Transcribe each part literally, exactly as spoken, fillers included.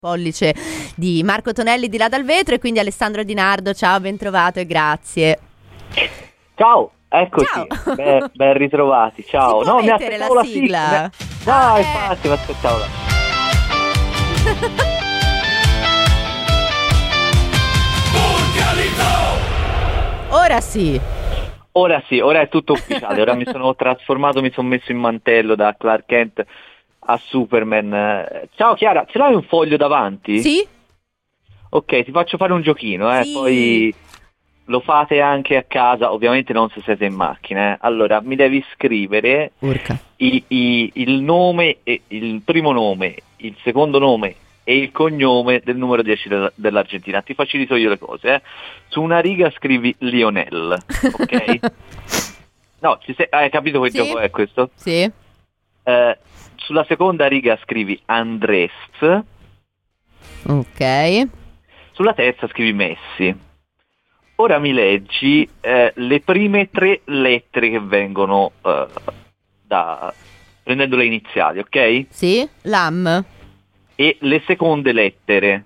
pollice di Marco Tonelli di là dal vetro, e quindi Alessandro Di Nardo, ciao, ben trovato e grazie. Ciao, eccoci, Ciao. ben, ben ritrovati, ciao. Si può no, mi mettere aspettavo la la sigla? sigla. No, Ah, eh. infatti, mi aspettavo la Ora sì. Ora sì, ora è tutto ufficiale, ora mi sono trasformato, mi sono messo in mantello da Clark Kent a Superman. Eh, Ciao Chiara, ce l'hai un foglio davanti? Sì? Ok, ti faccio fare un giochino, eh, Sì. poi lo fate anche a casa, ovviamente non se siete in macchina. Eh. Allora, mi devi scrivere Urca. i- i- il nome, e- il primo nome, il secondo nome e il cognome del numero dieci della- dell'Argentina. Ti facilito io le cose. Eh. Su una riga scrivi Lionel, ok? No, ci sei- hai capito che Sì. gioco è questo? Sì. Eh, sulla seconda riga scrivi Andrés, Ok. sulla terza scrivi Messi. Ora mi leggi eh, le prime tre lettere che vengono eh, da prendendo le iniziali, ok? Sì? Lam? E le seconde lettere.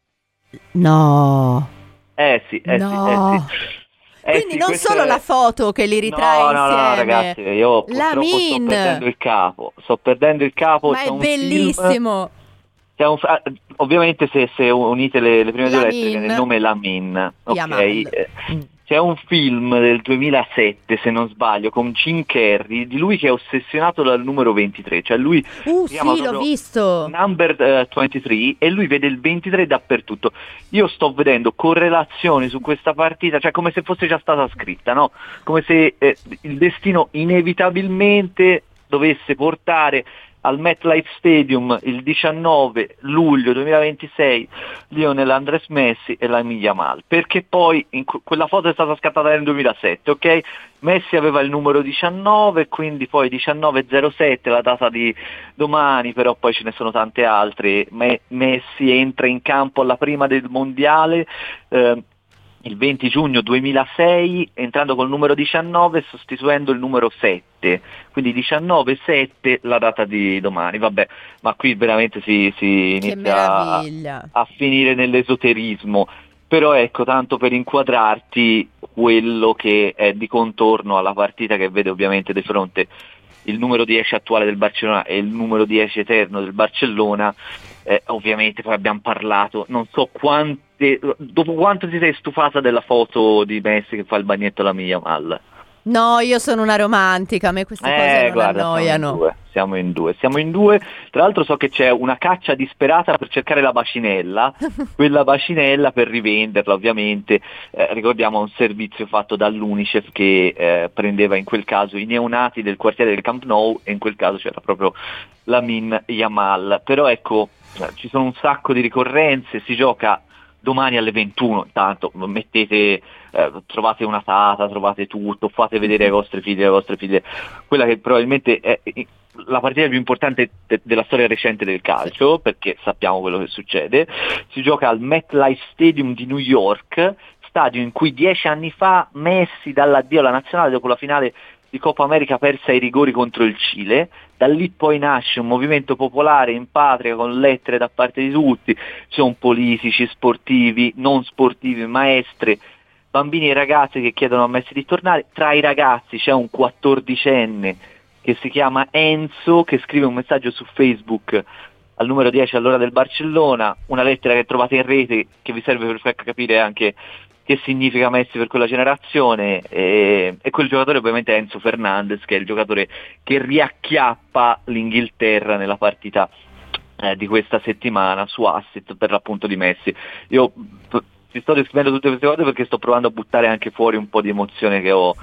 No. Eh sì, eh No. sì, eh sì. Eh Quindi sì, non questo solo è- la foto che li ritrae no, no, insieme. no, ragazzi, io La purtroppo sto Min. perdendo il capo. Sto perdendo il capo. Ma c'è è un film- bellissimo. c'è un fa- ovviamente se, se unite le, le prime due lettere Lamin. viene il nome Lamin, ok? Yamal. Eh, Mm. C'è un film del duemilasette, se non sbaglio, con Jim Carrey, di lui che è ossessionato dal numero ventitré, cioè lui Uh, si chiama sì, l'ho proprio visto. Number eh, ventitré, e lui vede il ventitré dappertutto. Io sto vedendo correlazioni su questa partita, cioè come se fosse già stata scritta, no? Come se eh, il destino inevitabilmente dovesse portare al MetLife Stadium il diciannove luglio duemilaventisei Lionel Andrés Messi e Lamine Yamal, perché poi in que- quella foto è stata scattata nel duemilasette, ok? Messi aveva il numero diciannove, quindi poi diciannove zero sette la data di domani, però poi ce ne sono tante altre. Me- Messi entra in campo alla prima del mondiale eh, il venti giugno duemilasei, entrando col numero diciannove, sostituendo il numero sette, quindi diciannove sette la data di domani. Vabbè, ma qui veramente si, si Che inizia a, meraviglia. a finire nell'esoterismo. Però ecco, tanto per inquadrarti quello che è di contorno alla partita, che vede ovviamente di fronte il numero dieci attuale del Barcellona e il numero dieci eterno del Barcellona. Eh, ovviamente poi abbiamo parlato, non so quante, dopo quanto ti sei stufata della foto di Messi che fa il bagnetto alla mia Yamal? No, io sono una romantica, a me queste cose Eh, non guarda, annoiano. siamo in due, siamo in due, siamo in due. Tra l'altro so che c'è una caccia disperata per cercare la bacinella, quella bacinella per rivenderla ovviamente. Eh, ricordiamo un servizio fatto dall'Unicef che eh, prendeva in quel caso i neonati del quartiere del Camp Nou, e in quel caso c'era proprio Lamine Yamal. Però ecco, eh, ci sono un sacco di ricorrenze, si gioca domani alle ventuno, intanto mettete, eh, trovate una tata, trovate tutto, fate vedere ai vostri figli e alle vostre figlie quella che probabilmente è la partita più importante de- della storia recente del calcio, perché sappiamo quello che succede. Si gioca al MetLife Stadium di New York, stadio in cui dieci anni fa Messi dall'addio alla nazionale dopo la finale di Coppa America persa ai rigori contro il Cile. Da lì poi nasce un movimento popolare in patria con lettere da parte di tutti, ci sono politici, sportivi, non sportivi, maestre, bambini e ragazzi che chiedono a Messi di tornare. Tra i ragazzi c'è un quattordicenne che si chiama Enzo, che scrive un messaggio su Facebook al numero dieci all'ora del Barcellona, una lettera che trovate in rete che vi serve per far capire anche che significa Messi per quella generazione, e, e quel giocatore ovviamente è Enzo Fernandez, che è il giocatore che riacchiappa l'Inghilterra nella partita eh, di questa settimana su assist per l'appunto di Messi. Io p- ti sto descrivendo tutte queste cose perché sto provando a buttare anche fuori un po' di emozione che ho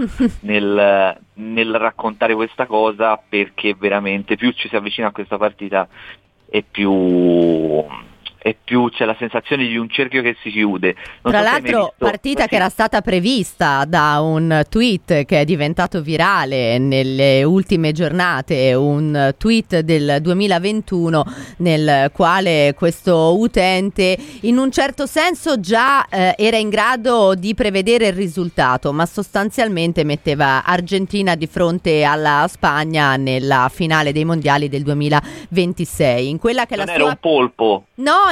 nel, nel raccontare questa cosa, perché veramente più ci si avvicina a questa partita e più... e più c'è la sensazione di un cerchio che si chiude. Non Tra so se hai mai l'altro, visto- partita sì. che era stata prevista da un tweet che è diventato virale nelle ultime giornate, un tweet del duemilaventuno nel quale questo utente in un certo senso già eh, era in grado di prevedere il risultato, ma sostanzialmente metteva Argentina di fronte alla Spagna nella finale dei mondiali del duemilaventisei, in quella che Non la era sua un polpo. No,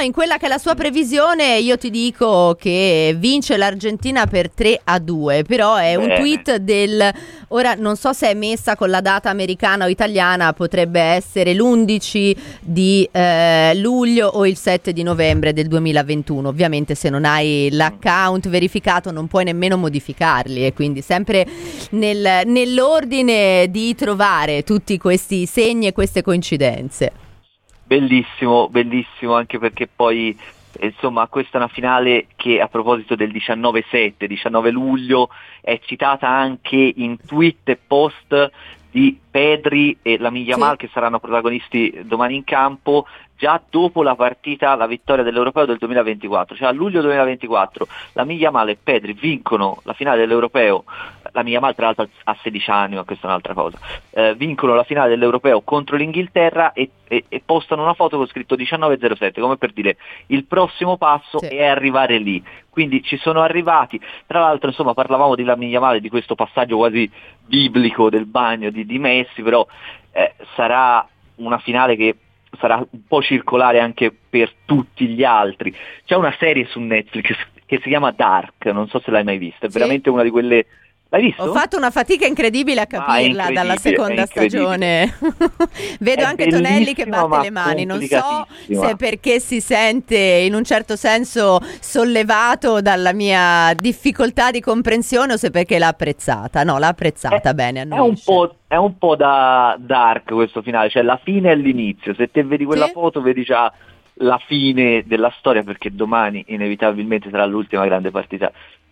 in quella che è la sua previsione io ti dico che vince l'Argentina per tre a due, però è Bene. un tweet del, ora non so se è messa con la data americana o italiana, potrebbe essere l'undici di eh, luglio o il sette di novembre del duemilaventuno. Ovviamente se non hai l'account verificato non puoi nemmeno modificarli, e quindi sempre nel, nell'ordine di trovare tutti questi segni e queste coincidenze. Bellissimo, bellissimo, anche perché poi insomma questa è una finale che, a proposito del diciannove sette, diciannove luglio, è citata anche in tweet e post di Pedri e Lamine Yamal, sì, che saranno protagonisti domani in campo, già dopo la partita, la vittoria dell'Europeo del duemilaventiquattro, cioè a luglio duemilaventiquattro Lamine Yamal e Pedri vincono la finale dell'Europeo. Lamine Yamal tra l'altro ha sedici anni, ma questa è un'altra cosa, eh, vincono la finale dell'Europeo contro l'Inghilterra e, e, e postano una foto con scritto diciannove zero sette, come per dire il prossimo passo sì. è arrivare lì. Quindi ci sono arrivati. Tra l'altro, insomma, parlavamo di Lamine Yamal, di questo passaggio quasi biblico del bagno di, di Messi, però eh, sarà una finale che sarà un po' circolare anche per tutti gli altri. C'è una serie su Netflix che si chiama Dark, non so se l'hai mai vista, è sì. veramente una di quelle. L'hai visto? Ho fatto una fatica incredibile a capirla ah, dalla seconda stagione. Vedo è anche Tonelli che batte le mani. Non so se è perché si sente in un certo senso sollevato dalla mia difficoltà di comprensione o se perché l'ha apprezzata. No, l'ha apprezzata è, bene. È un, po', è un po' da Dark questo finale, cioè la fine e l'inizio. Se te vedi quella sì? foto vedi già la fine della storia, perché domani inevitabilmente sarà l'ultima grande partita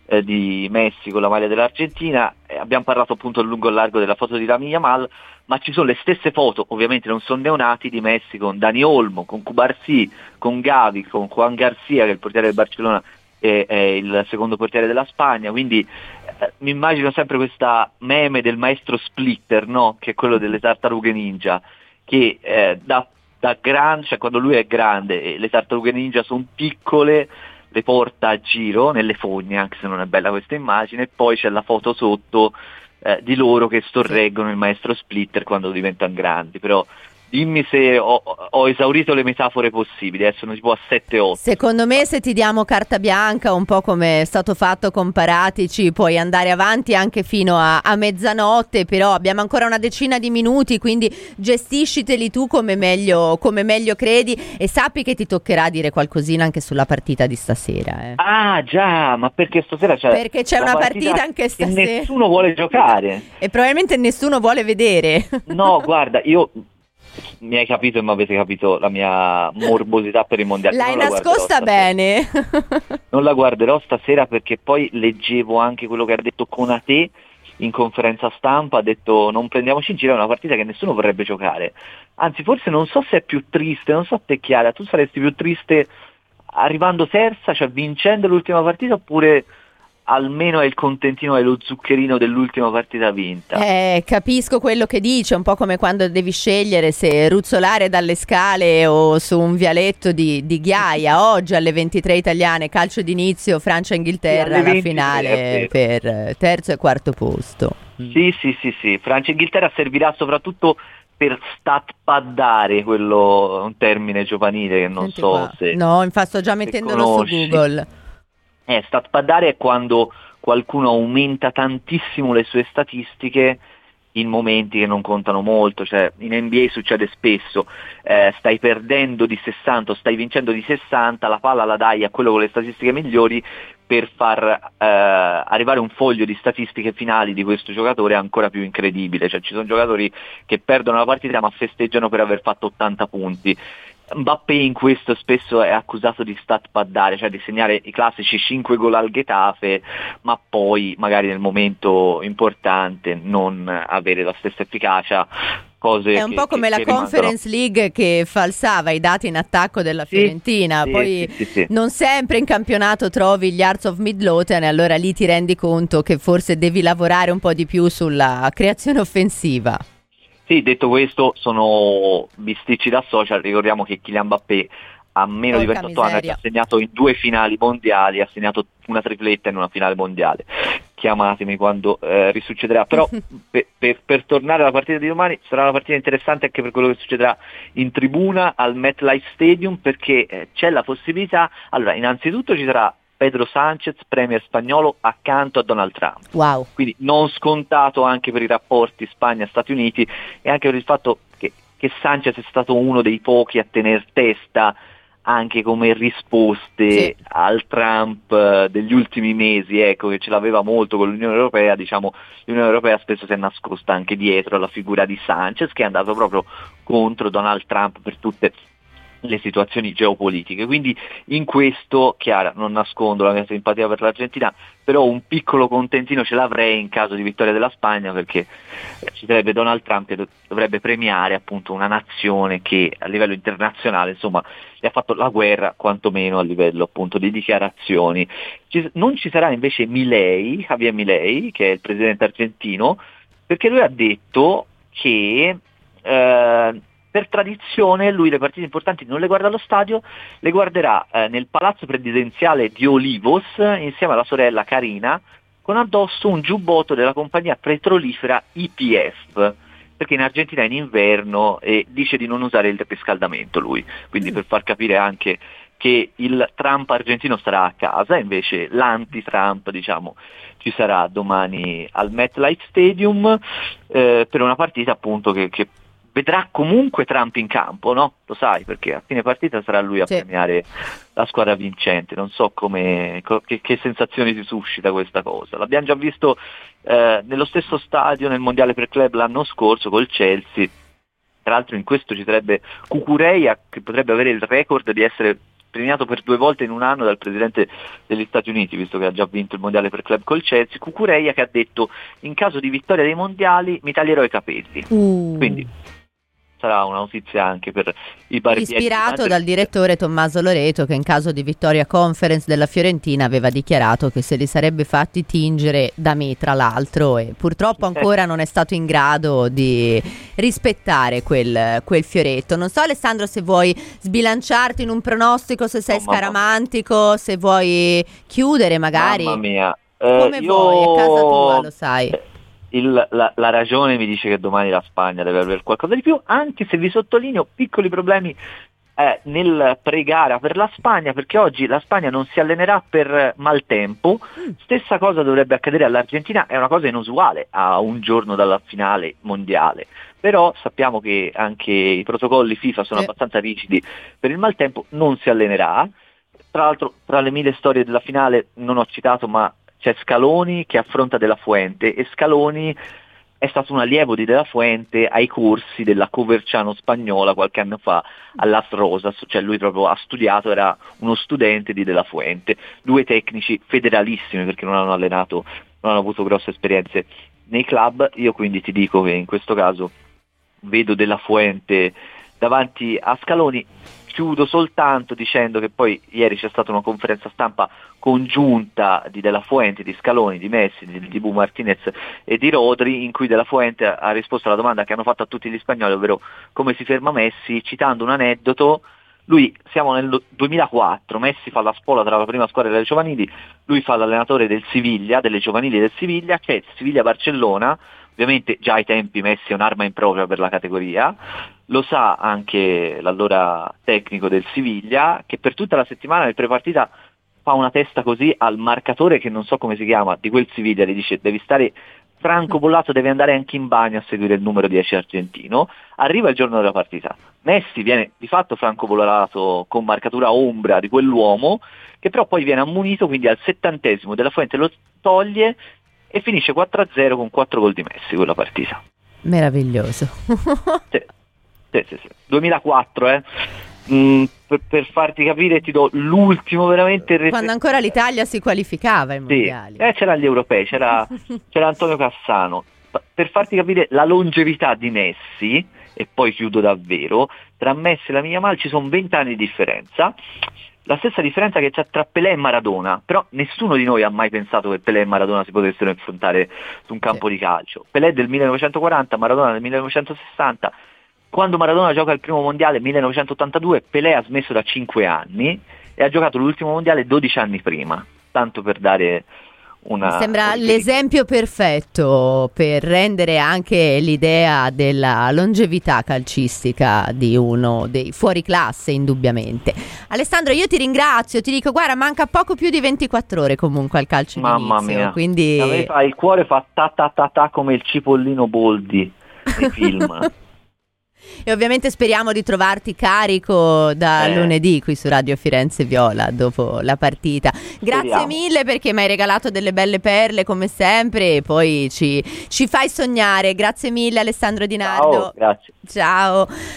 di Messi con la maglia dell'Argentina. Eh, abbiamo parlato appunto a lungo e largo della foto di Lamine Yamal, ma ci sono le stesse foto, ovviamente non sono neonati, di Messi con Dani Olmo, con Cubarsí, con Gavi, con Juan Garcia, che è il portiere del Barcellona e è il secondo portiere della Spagna. Quindi eh, mi immagino sempre questa meme del maestro Splitter, no? Che è quello delle tartarughe ninja, che eh, da, da grande, cioè quando lui è grande e le tartarughe ninja sono piccole, le porta a giro nelle fogne, anche se non è bella questa immagine, e poi c'è la foto sotto eh, di loro che sorreggono il maestro Splitter quando diventano grandi. Però dimmi se ho, ho esaurito le metafore possibili, adesso non si può a sette otto. Secondo me se ti diamo carta bianca, un po' come è stato fatto con Paratici, puoi andare avanti anche fino a, a mezzanotte, però abbiamo ancora una decina di minuti, quindi gestisciteli tu come meglio, come meglio credi, e sappi che ti toccherà dire qualcosina anche sulla partita di stasera. Eh. Ah già, ma perché stasera c'è Perché c'è una partita, partita anche stasera. E nessuno vuole giocare. E probabilmente nessuno vuole vedere. No, guarda, io... mi hai capito e mi avete capito la mia morbosità per i mondiali. L'hai nascosta bene. Non la guarderò stasera, perché poi leggevo anche quello che ha detto Konaté in conferenza stampa, ha detto non prendiamoci in giro, è una partita che nessuno vorrebbe giocare. Anzi, forse non so se è più triste, non so te Chiara, tu saresti più triste arrivando terza, cioè vincendo l'ultima partita, oppure almeno è il contentino, è lo zuccherino dell'ultima partita vinta? Eh, capisco quello che dice, un po' come quando devi scegliere se ruzzolare dalle scale o su un vialetto di, di ghiaia. Oggi alle ventitré italiane, calcio d'inizio, Francia-Inghilterra, sì, la finale per terzo e quarto posto. Sì, sì, sì, sì. Francia-Inghilterra servirà soprattutto per stat-paddare, quello è un termine giovanile che non Senti so qua. se... No, infatti sto già mettendolo su Google. Eh, stat-paddare è quando qualcuno aumenta tantissimo le sue statistiche in momenti che non contano molto, cioè in N B A succede spesso, eh, stai perdendo di sessanta o stai vincendo di sessanta, la palla la dai a quello con le statistiche migliori per far eh, arrivare un foglio di statistiche finali di questo giocatore ancora più incredibile. Cioè ci sono giocatori che perdono la partita ma festeggiano per aver fatto ottanta punti. Mbappé in questo spesso è accusato di stat-paddare, cioè di segnare i classici cinque gol al Getafe, ma poi magari nel momento importante non avere la stessa efficacia. Cose è un che, po' come che, la che Conference rimangono. League che falsava i dati in attacco della sì, Fiorentina, sì, poi sì, sì, sì. non sempre in campionato trovi gli Hearts of Midlothian, e allora lì ti rendi conto che forse devi lavorare un po' di più sulla creazione offensiva. Sì, detto questo, sono bisticci da social. Ricordiamo che Kylian Mbappé a meno di Porca ventotto anni, ha miseria. già segnato in due finali mondiali, ha segnato una tripletta in una finale mondiale. Chiamatemi quando eh, risuccederà, però per, per, per tornare alla partita di domani, sarà una partita interessante anche per quello che succederà in tribuna al MetLife Stadium, perché eh, c'è la possibilità, allora innanzitutto ci sarà Pedro Sánchez, premier spagnolo, accanto a Donald Trump. Wow. Quindi non scontato anche per i rapporti Spagna-Stati Uniti e anche per il fatto che, che Sánchez è stato uno dei pochi a tener testa anche come risposte Sì. al Trump eh, degli ultimi mesi, ecco, che ce l'aveva molto con l'Unione Europea. Diciamo, l'Unione Europea spesso si è nascosta anche dietro alla figura di Sánchez, che è andato proprio contro Donald Trump per tutte le situazioni geopolitiche. Quindi in questo, Chiara, non nascondo la mia simpatia per l'Argentina, però un piccolo contentino ce l'avrei in caso di vittoria della Spagna, perché ci sarebbe Donald Trump che dovrebbe premiare appunto una nazione che a livello internazionale, insomma, gli ha fatto la guerra, quantomeno a livello appunto di dichiarazioni. Ci, non ci sarà invece Milei, Javier Milei, che è il presidente argentino, perché lui ha detto che eh, per tradizione lui le partite importanti non le guarda allo stadio, le guarderà eh, nel palazzo presidenziale di Olivos insieme alla sorella Karina, con addosso un giubbotto della compagnia petrolifera Y P F, perché in Argentina è in inverno e dice di non usare il riscaldamento lui, quindi mm. per far capire anche che il Trump argentino starà a casa, invece l'anti-Trump, diciamo, ci sarà domani al MetLife Stadium eh, per una partita appunto che, che vedrà comunque Trump in campo, no? Lo sai, perché a fine partita sarà lui a sì. premiare la squadra vincente. Non so come, che, che sensazioni ti suscita questa cosa. L'abbiamo già visto eh, nello stesso stadio nel Mondiale per Club l'anno scorso col Chelsea. Tra l'altro in questo ci sarebbe Cucureia, che potrebbe avere il record di essere premiato per due volte in un anno dal presidente degli Stati Uniti, visto che ha già vinto il mondiale per club col Chelsea. Cucureia che ha detto: in caso di vittoria dei mondiali mi taglierò i capelli. Uh. Quindi sarà una notizia anche per i barbieri. Ispirato dal direttore Tommaso Loreto, che in caso di vittoria conference della Fiorentina aveva dichiarato che se li sarebbe fatti tingere da me, tra l'altro, e purtroppo ancora non è stato in grado di rispettare quel, quel fioretto. Non so, Alessandro, se vuoi sbilanciarti in un pronostico, se sei oh, scaramantico, se vuoi chiudere magari. Mamma mia. Come eh, vuoi, io... a casa tua, lo sai. Il, la, la ragione mi dice che domani la Spagna deve avere qualcosa di più, anche se vi sottolineo piccoli problemi eh, nel pre-gara per la Spagna, perché oggi la Spagna non si allenerà per maltempo. Stessa cosa dovrebbe accadere all'Argentina, è una cosa inusuale a un giorno dalla finale mondiale, però sappiamo che anche i protocolli FIFA sono sì. abbastanza rigidi per il maltempo. Non si allenerà. Tra l'altro, tra le mille storie della finale non ho citato, ma c'è Scaloni che affronta De La Fuente, e Scaloni è stato un allievo di De La Fuente ai corsi della Coverciano spagnola qualche anno fa all'As Rosas, cioè lui proprio ha studiato, era uno studente di De La Fuente. Due tecnici federalissimi, perché non hanno allenato, non hanno avuto grosse esperienze nei club. Io quindi ti dico che in questo caso vedo De La Fuente davanti a Scaloni. Chiudo soltanto dicendo che poi ieri c'è stata una conferenza stampa congiunta di De La Fuente, di Scaloni, di Messi, di Dibu Martinez e di Rodri, in cui De La Fuente ha risposto alla domanda che hanno fatto a tutti gli spagnoli, ovvero come si ferma Messi, citando un aneddoto. Lui, siamo nel duemilaquattro, Messi fa la spola tra la prima squadra delle giovanili, lui fa l'allenatore del Siviglia, delle giovanili del Siviglia, che è Siviglia-Barcellona. Ovviamente già ai tempi Messi è un'arma impropria per la categoria, lo sa anche l'allora tecnico del Siviglia, che per tutta la settimana nel prepartita fa una testa così al marcatore, che non so come si chiama, di quel Siviglia, gli dice: devi stare franco bollato, devi andare anche in bagno a seguire il numero dieci argentino. Arriva il giorno della partita, Messi viene di fatto franco bollato con marcatura ombra di quell'uomo, che però poi viene ammonito, quindi al settantesimo De La Fuente lo toglie e finisce quattro a zero con quattro gol di Messi quella partita. Meraviglioso. sì, sì, sì, sì. duemilaquattro, eh. Mm, per, per farti capire ti do l'ultimo veramente. Quando ancora l'Italia si qualificava ai mondiali. Sì, eh, c'erano gli europei, c'era, c'era Antonio Cassano. Per farti capire la longevità di Messi, e poi chiudo davvero, tra Messi e la Yamal ci sono venti anni di differenza. La stessa differenza che c'è tra Pelé e Maradona, però nessuno di noi ha mai pensato che Pelé e Maradona si potessero affrontare su un campo sì. di calcio. Pelé del millenovecentoquaranta, Maradona del millenovecentosessanta, Quando Maradona gioca il primo mondiale millenovecentottantadue, Pelé ha smesso da cinque anni e ha giocato l'ultimo mondiale dodici anni prima, tanto per dare una... Mi sembra una l'esempio perfetto per rendere anche l'idea della longevità calcistica di uno dei fuoriclasse, indubbiamente. Alessandro, io ti ringrazio, ti dico, guarda, manca poco più di ventiquattro ore comunque al calcio Mamma d'inizio, mia, quindi... a me fa, il cuore fa ta ta ta ta come il cipollino Boldi nei film. E ovviamente speriamo di trovarti carico da Eh. lunedì qui su Radio Firenze Viola dopo la partita. Grazie Speriamo. mille perché mi hai regalato delle belle perle come sempre e poi ci, ci fai sognare. Grazie mille Alessandro Di Nardo. Ciao, grazie. Ciao.